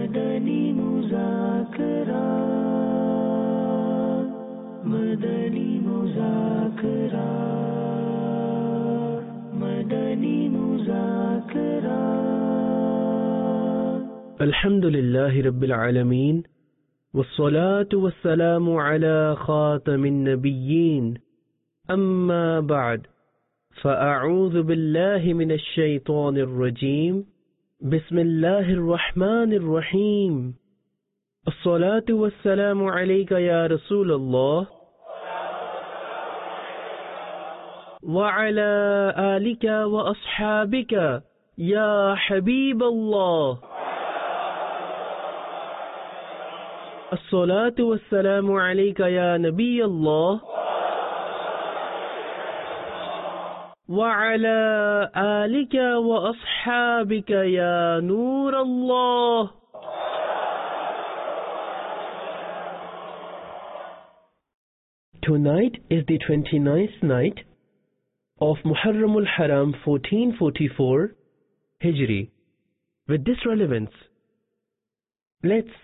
Madani Muzakara, Madani Muzakara, Madani Muzakara. Alhamdulillahi Rabbil Alameen, wassalatu wassalamu ala khatamin nabiyyin, amma ba'd, fa'a'udhu billahi minash shaytanir rajim. بسم الله الرحمن الرحيم. الصلاة والسلام عليك يا رسول الله وعلى آلك وأصحابك يا حبيب الله. الصلاة والسلام عليك يا نبي الله وعلى آلك وأصحابك يا نور الله. Tonight is the 29th night of Muharram al-Haram 1444 Hijri. With this relevance, let's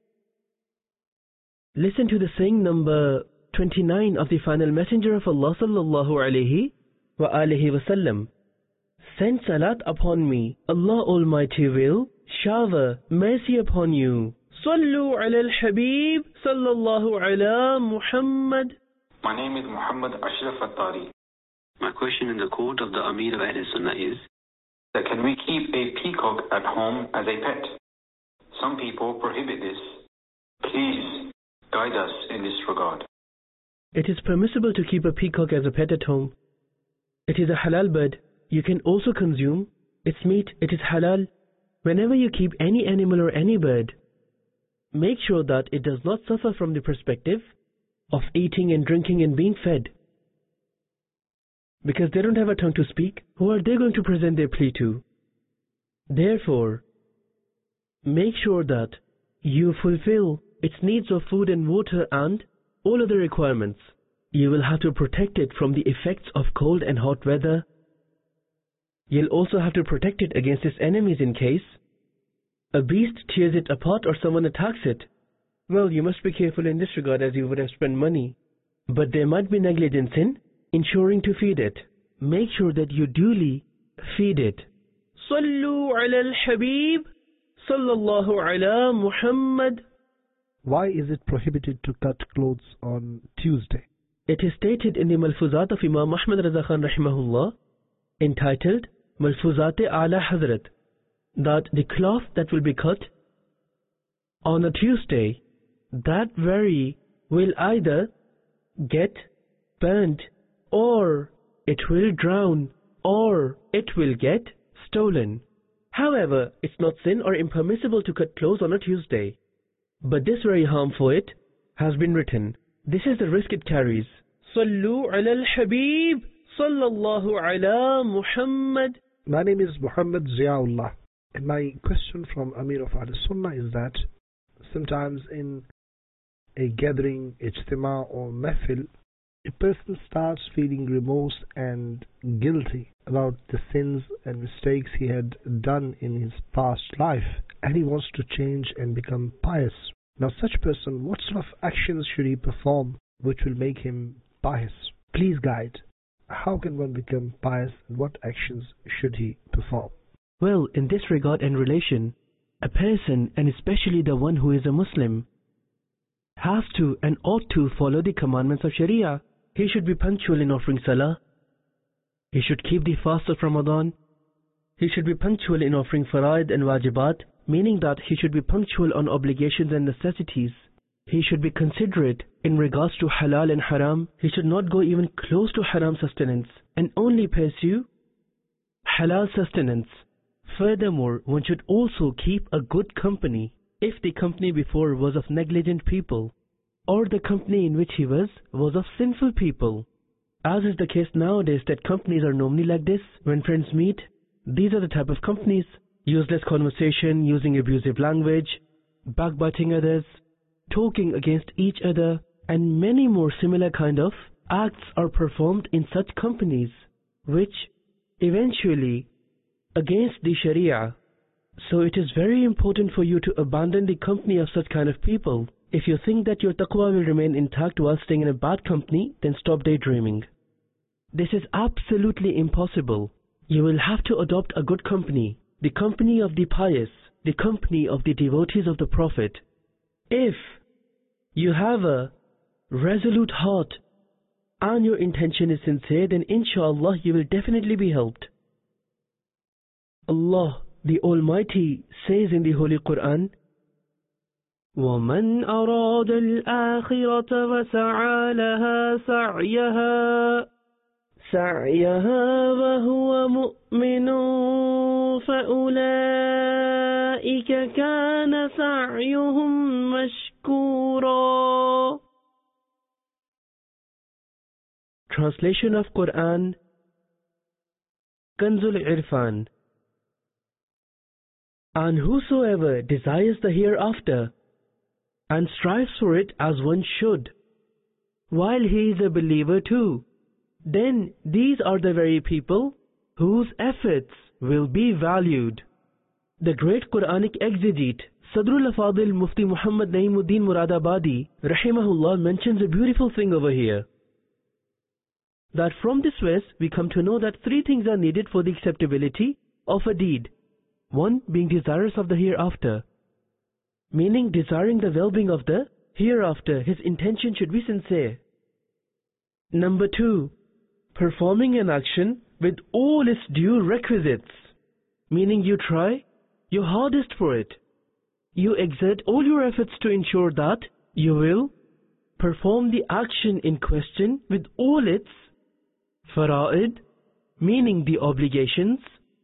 listen to the saying number 29 of the final messenger of Allah sallallahu alayhi wa alihi wasallam. Send salat upon me, Allah Almighty will shower mercy upon you. Sallu ala al-Habib sallallahu ala Muhammad. My name is Muhammad Ashraf Attari. My question in the court of the Amir of Ahl Sunnah is that can we keep a peacock at home as a pet? Some people prohibit this. Please guide us in this regard. It is permissible to keep a peacock as a pet at home. It is a halal bird. You can also consume its meat. It is halal. Whenever you keep any animal or any bird, make sure that it does not suffer from the perspective of eating and drinking and being fed. Because they don't have a tongue to speak, who are they going to present their plea to? Therefore, make sure that you fulfill its needs of food and water and all other requirements. You will have to protect it from the effects of cold and hot weather. You'll also have to protect it against its enemies in case a beast tears it apart or someone attacks it. Well, you must be careful in this regard as you would have spent money. But there might be negligence in ensuring to feed it. Make sure that you duly feed it. Sallu ala al-Habib sallallahu ala Muhammad. Why is it prohibited to cut clothes on Tuesday? It is stated in the Malfuzat of Imam Ahmad Raza Khan rahimahullah, entitled Malfuzat-e Ala Hazrat, that the cloth that will be cut on a Tuesday, that very will either get burnt, or it will drown, or it will get stolen. However, it's not sin or impermissible to cut clothes on a Tuesday. But this very harm for it has been written. This is the risk it carries. Sallu ala al-Habib sallallahu ala Muhammad. My name is Muhammad Ziaullah. And my question from Amir of Ahl Sunnah is that sometimes in a gathering, ijtima or mahfil, a person starts feeling remorse and guilty about the sins and mistakes he had done in his past life, and he wants to change and become pious. Now, such person, what sort of actions should he perform which will make him pious? Please guide. How can one become pious, and what actions should he perform? Well, in this regard and relation, a person, and especially the one who is a Muslim, has to and ought to follow the commandments of Sharia. He should be punctual in offering salah. He should keep the fast of Ramadan. He should be punctual in offering faraid and wajibat, meaning that he should be punctual on obligations and necessities. He should be considerate in regards to halal and haram. He should not go even close to haram sustenance and only pursue halal sustenance. Furthermore, one should also keep a good company. If the company before was of negligent people, or the company in which he was of sinful people. As is the case nowadays that companies are normally like this. When friends meet, these are the type of companies. Useless conversation, using abusive language, backbiting others, talking against each other, and many more similar kind of acts are performed in such companies, which eventually against the Sharia So it is very important for you to abandon the company of such kind of people. If you think that your taqwa will remain intact while staying in a bad company, then stop daydreaming. This is absolutely impossible. You will have to adopt a good company, the company of the pious, the company of the devotees of the Prophet. If you have a resolute heart and your intention is sincere, then inshallah you will definitely be helped. Allah, the Almighty, says in the Holy Quran, وَمَنْ أَرَادَ الْآخِرَةَ وَسَعَى لَهَا سَعْيَهَا وَهُوَ مُؤْمِنٌ فَأُولَئِكَ كَانَ سَعْيُهُمْ مَشْكُورًا. Translation of Quran, Kanzul Irfan. And whosoever desires the hereafter and strives for it as one should, while he is a believer too, then these are the very people whose efforts will be valued. The great Quranic exegete Sadrul Afadil Mufti Muhammad Naimuddin Muradabadi Rahimahullah mentions a beautiful thing over here. That from this verse we come to know that three things are needed for the acceptability of a deed. One, being desirous of the hereafter, meaning desiring the well-being of the hereafter, his intention should be sincere. Number two, performing an action with all its due requisites, meaning you try your hardest for it. You exert all your efforts to ensure that you will perform the action in question with all its fara'id, meaning the obligations,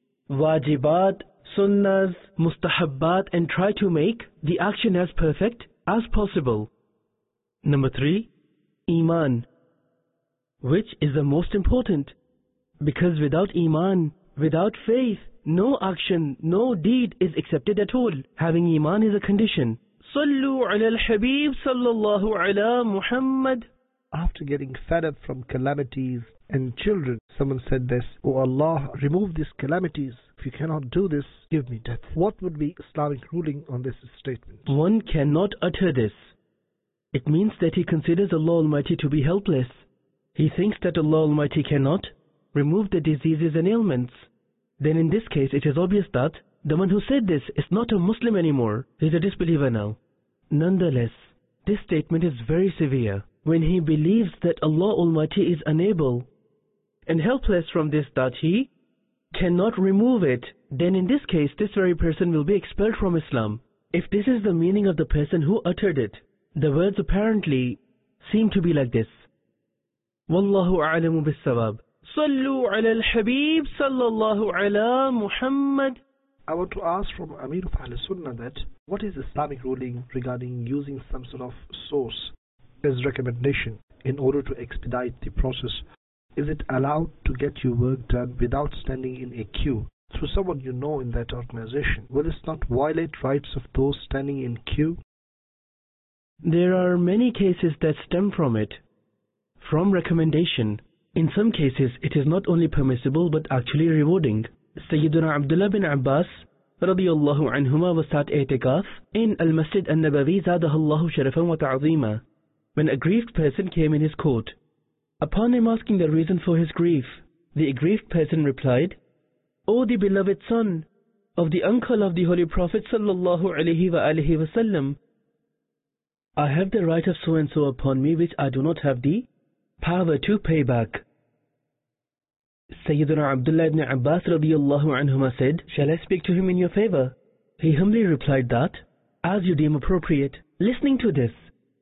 wajibat, sunnahs, mustahabbat, and try to make the action as perfect as possible. Number three, Iman, which is the most important, because without Iman, without faith, no action, no deed is accepted at all. Having Iman is a condition. Sallu ala al-Habib sallallahu ala Muhammad. After getting fed up from calamities and children, someone said this, "O Allah, remove these calamities. If you cannot do this, give me death." What would be Islamic ruling on this statement? One cannot utter this. It means that he considers Allah Almighty to be helpless. He thinks that Allah Almighty cannot remove the diseases and ailments. Then in this case it is obvious that the one who said this is not a Muslim anymore. He is a disbeliever now. Nonetheless, this statement is very severe. When he believes that Allah Almighty is unable and helpless from this, that he cannot remove it, then in this case this very person will be expelled from Islam. If this is the meaning of the person who uttered it, the words apparently seem to be like this. Wallahu a'lamu bis-sawab. Sallu ala al-Habib sallallahu ala Muhammad. I want to ask from Amir of Ahl Sunnah that what is Islamic ruling regarding using some sort of source as recommendation in order to expedite the process? Is it allowed to get your work done without standing in a queue through someone you know in that organization? Will this not violate rights of those standing in queue? There are many cases that stem from it, from recommendation. In some cases it is not only permissible but actually rewarding. Sayyiduna Abdullah bin Abbas radiyallahu anhuma was at i'tikaf in al-Masjid al-Nabawi zadahallahu sharafan wa ta'zima when a grieved person came in his court. Upon him asking the reason for his grief, the aggrieved person replied, "O the beloved son of the uncle of the Holy Prophet sallallahu alaihi wasallam, I have the right of so and so upon me which I do not have the power to pay back." Sayyiduna Abdullah ibn Abbas radiyallahu anhuma said, "Shall I speak to him in your favor?" He humbly replied that, "As you deem appropriate." Listening to this,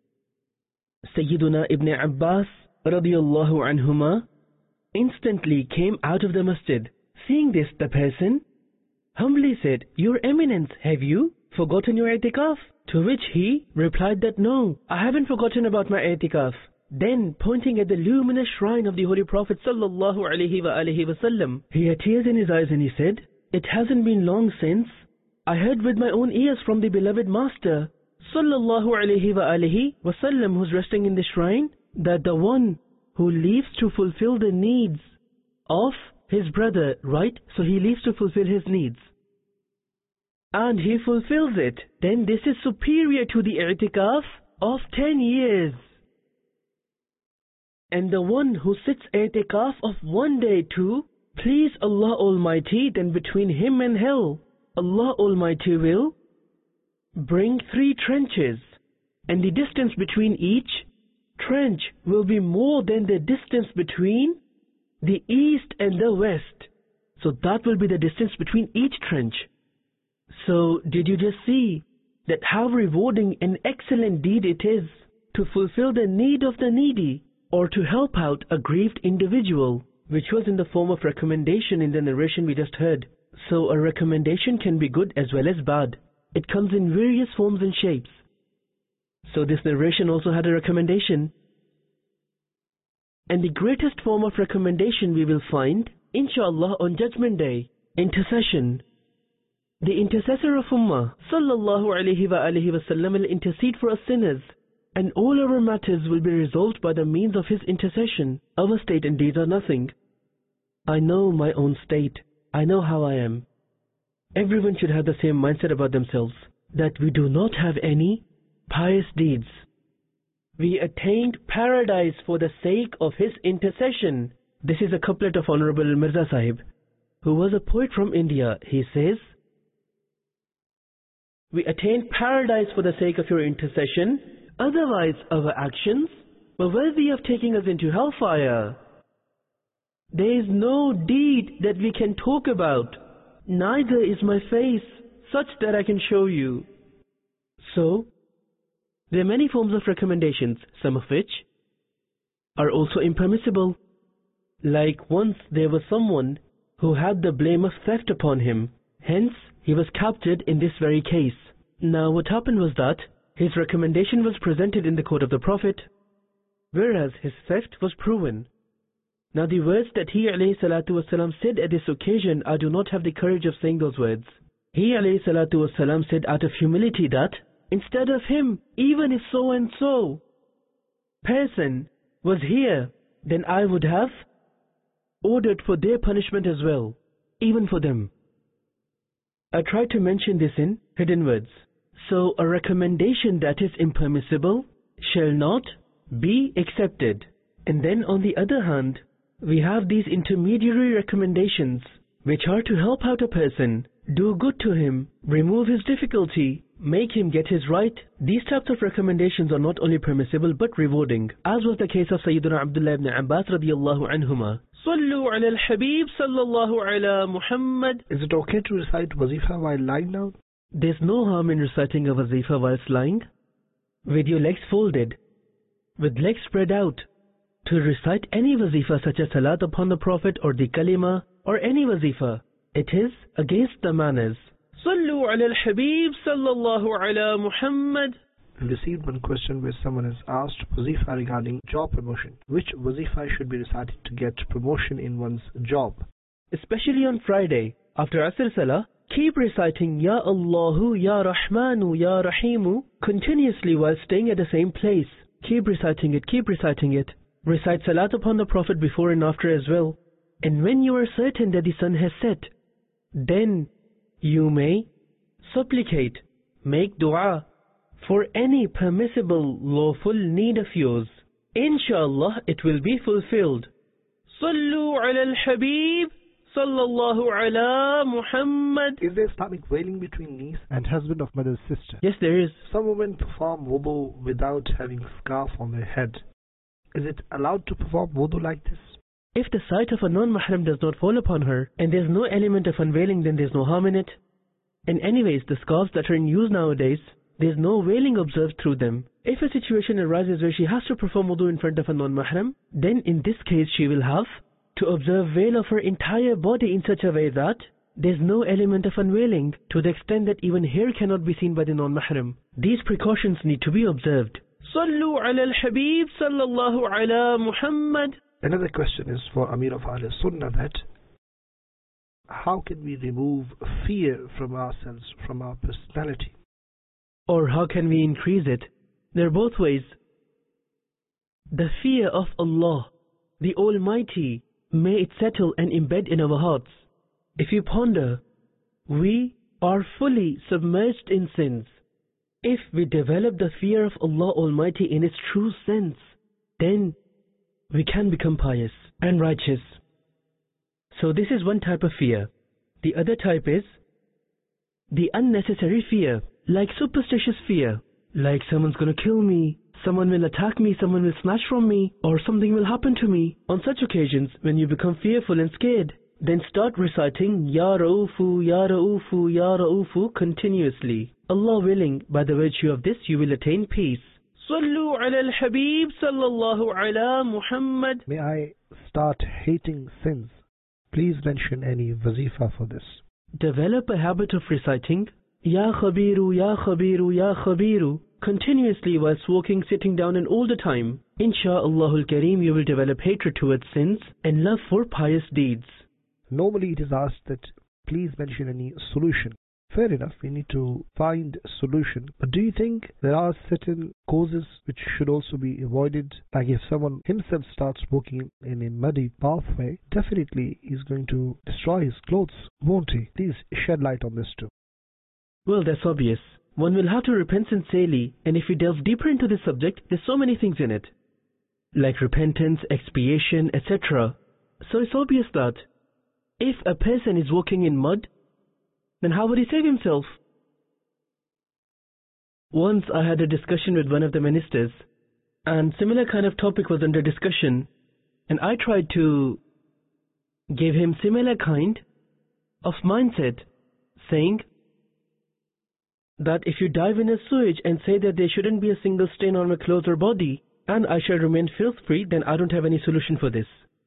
Sayyiduna ibn Abbas radiyallahu anhuma instantly came out of the masjid. Seeing this, the person humbly said, "Your Eminence, have you forgotten your i'tikaf?" To which he replied that, "No, I haven't forgotten about my i'tikaf." Then, pointing at the luminous shrine of the Holy Prophet sallallahu alaihi wasallam, he had tears in his eyes and he said, "It hasn't been long since I heard with my own ears from the beloved Master sallallahu alaihi wasallam, who's resting in the shrine, that the one who leaves to fulfill the needs of his brother, right? So he leaves to fulfill his needs. and he fulfills it, then this is superior to the i'tikaf of 10 years. And the one who sits i'tikaf of 1 day to please Allah Almighty, then between him and hell, Allah Almighty will bring 3 trenches, and the distance between each trench will be more than the distance between the east and the west. So that will be the distance between each trench. So did you just see that how rewarding and excellent deed it is to fulfill the need of the needy or to help out a grieved individual, which was in the form of recommendation in the narration we just heard. So a recommendation can be good as well as bad. It comes in various forms and shapes. So this narration also had a recommendation. And the greatest form of recommendation we will find, inshallah, on Judgment Day, intercession. The intercessor of Ummah, sallallahu alayhi wa alihi wasallam, will intercede for us sinners, and all our matters will be resolved by the means of his intercession. Our state and deeds are nothing. I know my own state. I know how I am. Everyone should have the same mindset about themselves, that we do not have any pious deeds. We attained paradise for the sake of his intercession. This is a couplet of Honorable Mirza Sahib, who was a poet from India. He says, we attained paradise for the sake of your intercession, otherwise our actions were worthy of taking us into hellfire. There is no deed that we can talk about, neither is my face such that I can show you. So, there are many forms of recommendations, some of which are also impermissible. Like once there was someone who had the blame of theft upon him. Hence, he was captured in this very case. Now what happened was that his recommendation was presented in the court of the Prophet, whereas his theft was proven. Now the words that he alayhi salatu wasalam said at this occasion, I do not have the courage of saying those words. He alayhi salatu wasalam said out of humility that, instead of him, even if so and so person was here, then I would have ordered for their punishment as well, even for them. I tried to mention this in hidden words. So a recommendation that is impermissible shall not be accepted. And then on the other hand, we have these intermediary recommendations which are to help out a person, do good to him, remove his difficulty, make him get his right. These types of recommendations are not only permissible but rewarding, as was the case of Sayyidina Abdullah ibn Abbas radiyallahu anhuma. Sallu ala al-Habib sallallahu ala Muhammad. Is it okay to recite wazifa while lying down? There's no harm in reciting a wazifa whilst lying, with your legs folded, with legs spread out. To recite any wazifa such as salat upon the Prophet or the kalima or any wazifa, it is against the manners. Sallu ala al-Habib sallallahu ala Muhammad. We received one question where someone has asked wazifa regarding job promotion. Which wazifa should be recited to get promotion in one's job? Especially on Friday, after Asr Salah, keep reciting Ya Allahu, Ya Rahmanu, Ya Rahimu continuously while staying at the same place. Keep reciting it, keep reciting it. Recite salat upon the Prophet before and after as well. And when you are certain that the sun has set, then you may supplicate, make dua for any permissible lawful need of yours. Inshallah, it will be fulfilled. Sallu ala al-Habib sallallahu ala Muhammad. Is there Islamic wailing between niece and husband of mother's sister? Yes, there is. Some women perform wudu without having a scarf on their head. Is it allowed to perform wudu like this? If the sight of a non-mahram does not fall upon her, and there's no element of unveiling, then there's no harm in it. And anyways, the scarves that are in use nowadays, there's no veiling observed through them. If a situation arises where she has to perform wudu in front of a non-mahram, then in this case she will have to observe veil of her entire body in such a way that there's no element of unveiling, to the extent that even hair cannot be seen by the non-mahram. These precautions need to be observed. Sallu ala al-Habib sallallahu ala Muhammad. Another question is for Amir of Ahl Sunnah, that how can we remove fear from ourselves, from our personality? Or how can we increase it? There are both ways. The fear of Allah, the Almighty, may it settle and embed in our hearts. If you ponder, we are fully submerged in sins. If we develop the fear of Allah Almighty in its true sense, then we can become pious and righteous. So this is one type of fear. The other type is the unnecessary fear, like superstitious fear, like someone's gonna kill me, someone will attack me, someone will snatch from me, or something will happen to me. On such occasions, when you become fearful and scared, then start reciting Ya Ra'ufu, Ya Ra'ufu, Ya Ra'ufu continuously. Allah willing, by the virtue of this you will attain peace. Sallu ala al-Habib sallallahu ala Muhammad. May I start hating sins? Please mention any wazifa for this. Develop a habit of reciting Ya Khabiru, Ya Khabiru, Ya Khabiru continuously whilst walking, sitting down and all the time. Insha'Allahul Kareem, you will develop hatred towards sins and love for pious deeds. Normally it is asked that please mention any solution. Fair enough, we need to find a solution. But do you think there are certain causes which should also be avoided? Like if someone himself starts walking in a muddy pathway, definitely he's going to destroy his clothes, won't he? Please shed light on this too. Well, that's obvious. One will have to repent sincerely, and if we delve deeper into this subject, there's so many things in it, like repentance, expiation, etc. So it's obvious that if a person is walking in mud, then how would he save himself? Once I had a discussion with one of the ministers, and similar kind of topic was under discussion, and I tried to give him similar kind of mindset, saying that if you dive in a sewage and say that there shouldn't be a single stain on my clothes or body, and I shall remain filth-free, then I don't have any solution for this.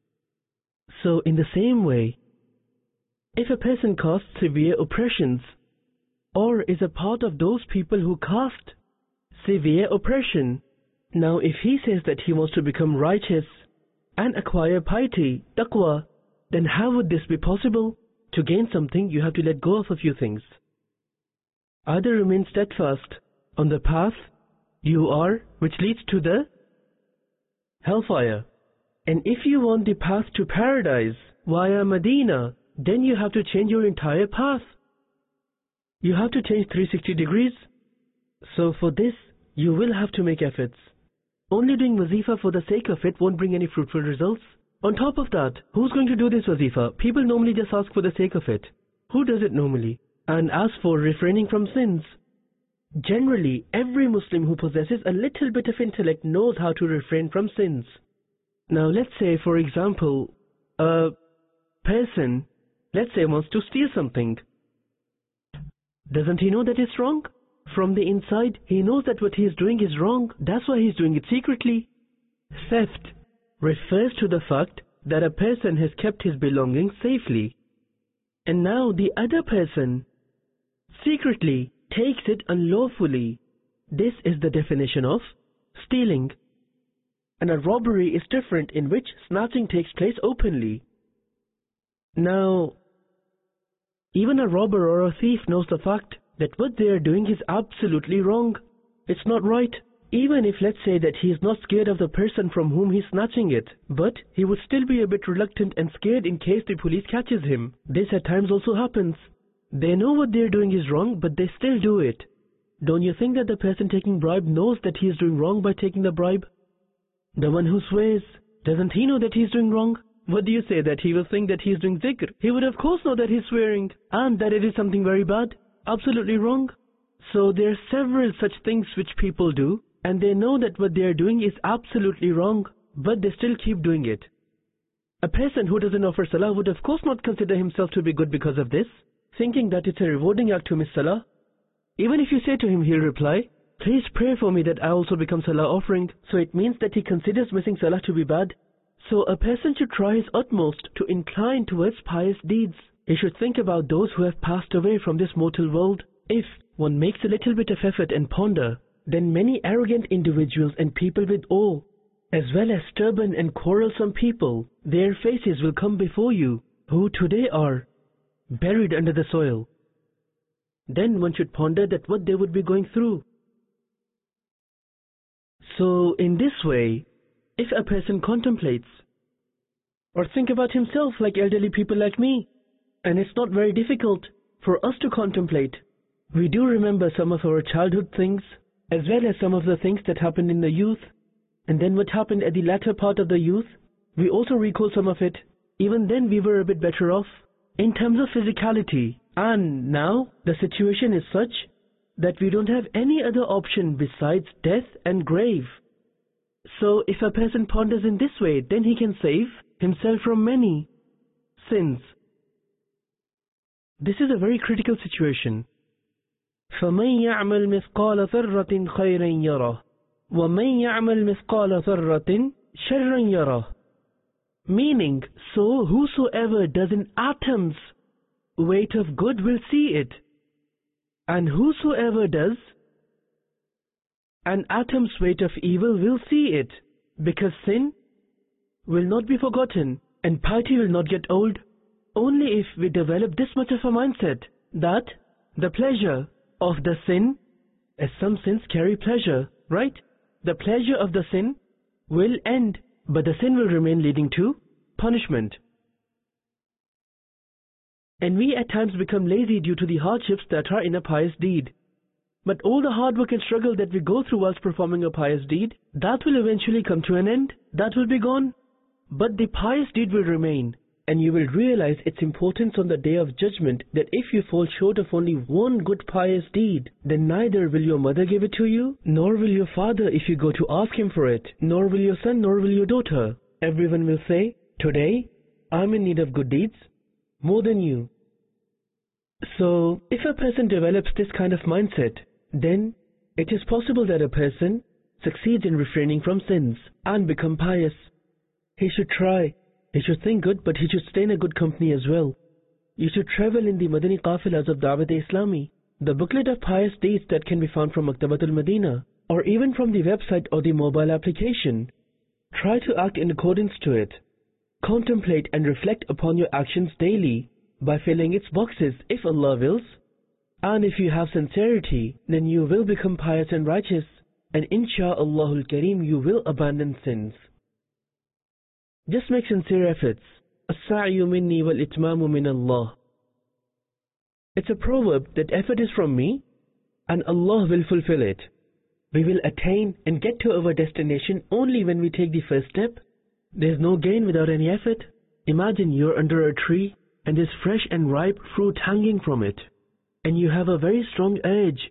So in the same way, if a person casts severe oppressions, or is a part of those people who cast severe oppression, now if he says that he wants to become righteous and acquire piety, taqwa, then how would this be possible? To gain something, you have to let go of a few things. Either remain steadfast on the path you are, which leads to the hellfire. And if you want the path to paradise via Medina, then you have to change your entire path. You have to change 360 degrees. So for this, you will have to make efforts. Only doing wazifa for the sake of it won't bring any fruitful results. On top of that, who's going to do this wazifa? People normally just ask for the sake of it. Who does it normally? And as for refraining from sins, generally every Muslim who possesses a little bit of intellect knows how to refrain from sins. Now let's say, for example, a person, let's say, wants to steal something. Doesn't he know that it's wrong? From the inside, he knows that what he is doing is wrong. That's why he's doing it secretly. Theft refers to the fact that a person has kept his belongings safely, and now the other person secretly takes it unlawfully. This is the definition of stealing. And a robbery is different, in which snatching takes place openly. Now, even a robber or a thief knows the fact that what they are doing is absolutely wrong. It's not right. Even if, let's say, that he is not scared of the person from whom he's snatching it, but he would still be a bit reluctant and scared in case the police catches him. This at times also happens. They know what they're doing is wrong, but they still do it. Don't you think that the person taking bribe knows that he is doing wrong by taking the bribe? The one who swears, doesn't he know that he's doing wrong? What do you say, that he will think that he's doing zikr? He would of course know that he's swearing, and that it is something very bad, absolutely wrong. So there are several such things which people do, and they know that what they are doing is absolutely wrong, but they still keep doing it. A person who doesn't offer salah would of course not consider himself to be good because of this, thinking that it's a rewarding act to miss salah. Even if you say to him, he'll reply, please pray for me that I also become salah offering. So it means that he considers missing salah to be bad. So a person should try his utmost to incline towards pious deeds. He should think about those who have passed away from this mortal world. If one makes a little bit of effort and ponder, then many arrogant individuals and people with awe, as well as stubborn and quarrelsome people, their faces will come before you, who today are buried under the soil. Then one should ponder that what they would be going through. So in this way, if a person contemplates or think about himself like elderly people like me, and it's not very difficult, for us to contemplate. We do remember some of our childhood things, as well as some of the things that happened in the youth, and then what happened at the latter part of the youth. We also recall some of it. Even then we were a bit better off in terms of physicality. And now the situation is such that we don't have any other option besides death and grave. So if a person ponders in this way, then he can save himself from many sins. This is a very critical situation. فَمَنْ يَعْمَلْ مِثْقَالَ ذَرَّةٍ خَيْرًا يَرَهُ وَمَنْ يَعْمَلْ مِثْقَالَ ذَرَّةٍ شَرًّا يَرَهُ. Meaning, so whosoever does an atom's weight of good will see it, and whosoever does an atom's weight of evil will see it, because sin will not be forgotten and piety will not get old, only if we develop this much of a mindset that the pleasure of the sin, as some sins carry pleasure, right? The pleasure of the sin will end, but the sin will remain, leading to punishment. And we at times become lazy due to the hardships that are in a pious deed. But all the hard work and struggle that we go through whilst performing a pious deed, that will eventually come to an end, that will be gone. But the pious deed will remain, and you will realize its importance on the Day of Judgment, that if you fall short of only one good pious deed, then neither will your mother give it to you, nor will your father if you go to ask him for it, nor will your son, nor will your daughter. Everyone will say, today, I'm in need of good deeds more than you. So, if a person develops this kind of mindset, then it is possible that a person succeeds in refraining from sins and become pious. He should try. He should think good, but he should stay in a good company as well. You should travel in the Madani Qafilas of Dawat-e-Islami, the booklet of pious deeds that can be found from Maktabatul Madina, or even from the website or the mobile application. Try to act in accordance to it. Contemplate and reflect upon your actions daily by filling its boxes if Allah wills. And if you have sincerity, then you will become pious and righteous, and insha'Allahul Kareem you will abandon sins. Just make sincere efforts. As-sa'yu minni wal itmamu min Allah. It's a proverb that effort is from me and Allah will fulfill it. We will attain and get to our destination only when we take the first step. There's no gain without any effort. Imagine you're under a tree and there's fresh and ripe fruit hanging from it, and you have a very strong urge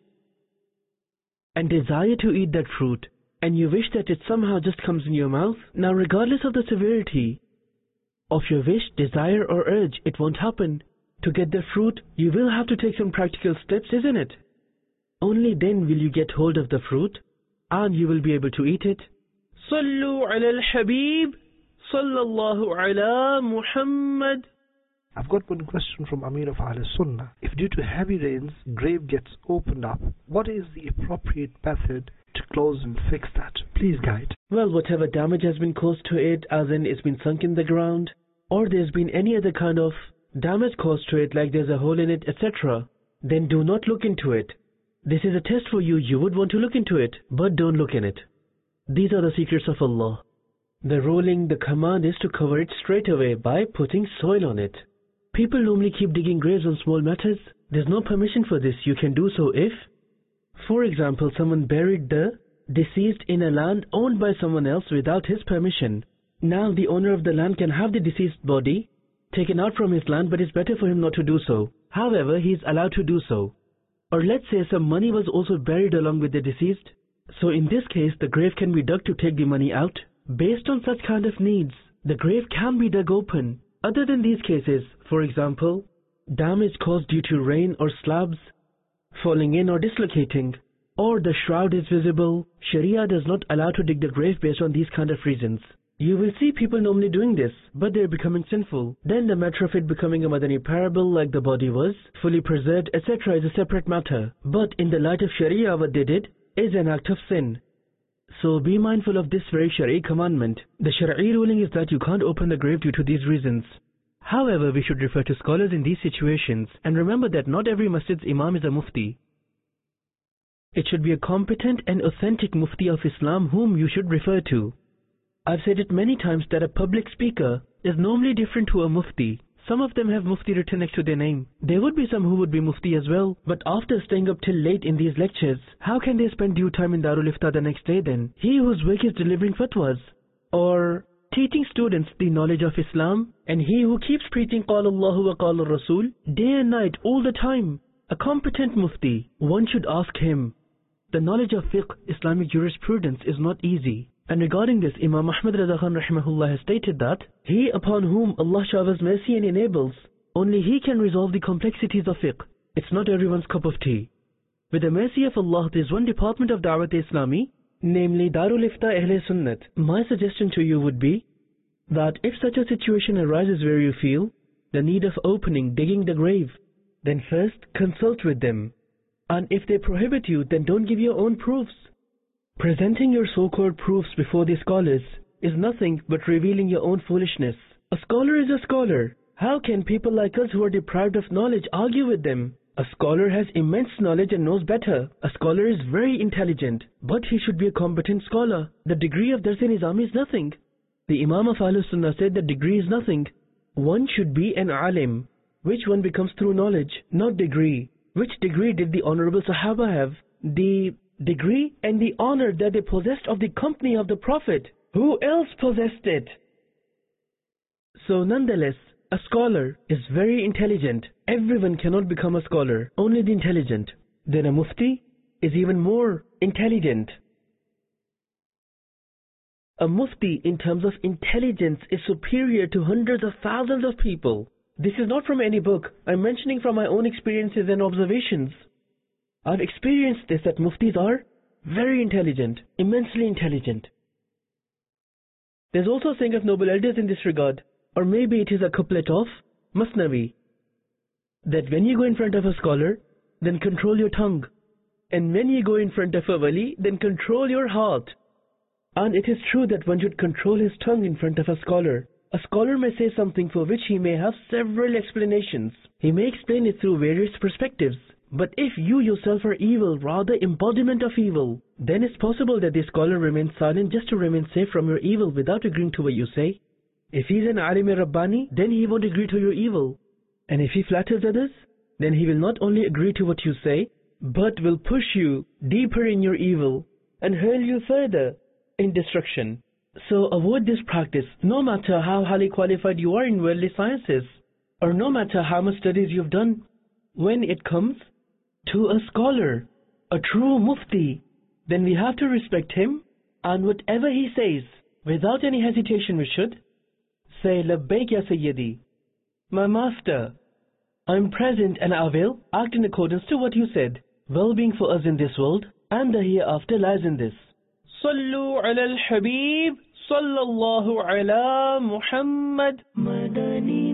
and desire to eat that fruit, and you wish that it somehow just comes in your mouth. Now, regardless of the severity of your wish, desire or urge, it won't happen. To get the fruit, you will have to take some practical steps, isn't it? Only then will you get hold of the fruit, and you will be able to eat it. Sallu ala al-Habib, sallallahu ala Muhammad. I've got one question from Amir of Ahl Sunnah. If due to heavy rains, grave gets opened up, what is the appropriate method to close and fix that? Please guide. Well, whatever damage has been caused to it, as in it's been sunk in the ground, or there's been any other kind of damage caused to it, like there's a hole in it, etc., then do not look into it. This is a test for you. You would want to look into it, but don't look in it. These are the secrets of Allah. The command is to cover it straight away by putting soil on it. People normally keep digging graves on small matters. There's no permission for this. You can do so if, for example, someone buried the deceased in a land owned by someone else without his permission. Now the owner of the land can have the deceased body taken out from his land, but it's better for him not to do so. However, he is allowed to do so. Or let's say some money was also buried along with the deceased. So in this case, the grave can be dug to take the money out. Based on such kind of needs, the grave can be dug open. Other than these cases, for example, damage caused due to rain or slabs falling in or dislocating, or the shroud is visible, Sharia does not allow to dig the grave based on these kind of reasons. You will see people normally doing this, but they're becoming sinful. Then the matter of it becoming a Madani parable, like the body was fully preserved, etc., is a separate matter. But in the light of Sharia, what they did is an act of sin. So be mindful of this very Shari'i commandment. The Shari'i ruling is that you can't open the grave due to these reasons. However, we should refer to scholars in these situations, and remember that not every masjid's imam is a mufti. It should be a competent and authentic mufti of Islam whom you should refer to. I've said it many times that a public speaker is normally different to a mufti. Some of them have Mufti written next to their name. There would be some who would be Mufti as well, but after staying up till late in these lectures, how can they spend due time in Darul Ifta the next day then? He whose work is delivering fatwas, or teaching students the knowledge of Islam, and he who keeps preaching Qala Allahu wa Qala Rasul day and night all the time, a competent Mufti, one should ask him. The knowledge of fiqh, Islamic jurisprudence, is not easy. And regarding this, Imam Ahmad Reza Khan rahimahullah has stated that he upon whom Allah showers mercy and enables, only he can resolve the complexities of fiqh. It's not everyone's cup of tea. With the mercy of Allah, there is one department of Dawat Islami, namely Darul Ifta Ahle Sunnat. My suggestion to you would be that if such a situation arises where you feel the need of digging the grave, then first consult with them. And if they prohibit you, then don't give your own proofs. Presenting your so-called proofs before the scholars is nothing but revealing your own foolishness. A scholar is a scholar. How can people like us who are deprived of knowledge argue with them? A scholar has immense knowledge and knows better. A scholar is very intelligent, but he should be a competent scholar. The degree of Dars-e-Nizami is nothing. The Imam of Ahlul Sunnah said that degree is nothing. One should be an alim, which one becomes through knowledge, not degree. Which degree did the honorable Sahaba have? The degree and the honor that they possessed of the company of the Prophet. Who else possessed it? So nonetheless, a scholar is very intelligent. Everyone cannot become a scholar, only the intelligent. Then a mufti is even more intelligent. A mufti in terms of intelligence is superior to hundreds of thousands of people. This is not from any book. I'm mentioning from my own experiences and observations. I've experienced this, that muftis are very intelligent, immensely intelligent. There's also a saying of noble elders in this regard, or maybe it is a couplet of Masnavi, that when you go in front of a scholar, then control your tongue, and when you go in front of a wali, then control your heart. And it is true that one should control his tongue in front of a scholar. A scholar may say something for which he may have several explanations. He may explain it through various perspectives. But if you yourself are evil, rather embodiment of evil, then it's possible that the scholar remains silent just to remain safe from your evil without agreeing to what you say. If he's an alim Rabbani, then he won't agree to your evil. And if he flatters others, then he will not only agree to what you say, but will push you deeper in your evil and hurl you further in destruction. So avoid this practice, no matter how highly qualified you are in worldly sciences, or no matter how much studies you've done. When it comes to a scholar, a true mufti, then we have to respect him, and whatever he says, without any hesitation we should say, Labbaik ya Sayyidi, my master, I'm present and I will act in accordance to what you said. Well-being for us in this world and the hereafter lies in this. Sallu ala al-Habib, sallallahu ala Muhammad. Madani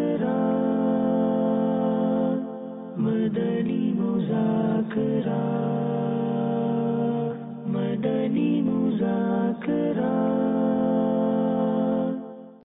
Muzakara, Madani Muzakara.